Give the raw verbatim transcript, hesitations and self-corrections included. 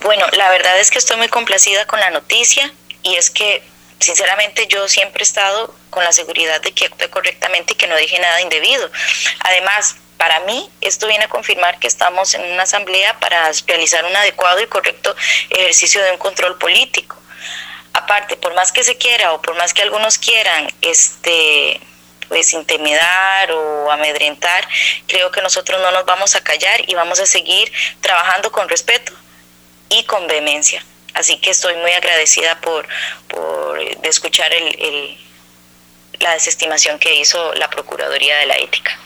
Bueno, la verdad es que estoy muy complacida con la noticia y es que sinceramente yo siempre he estado con la seguridad de que actué correctamente y que no dije nada indebido. Además, para mí esto viene a confirmar que estamos en una asamblea para realizar un adecuado y correcto ejercicio de un control político. Aparte, por más que se quiera o por más que algunos quieran este pues intimidar o amedrentar, creo que nosotros no nos vamos a callar y vamos a seguir trabajando con respeto y con vehemencia. Así que estoy muy agradecida por, por de escuchar el, el, la desestimación que hizo la Procuraduría de la Ética.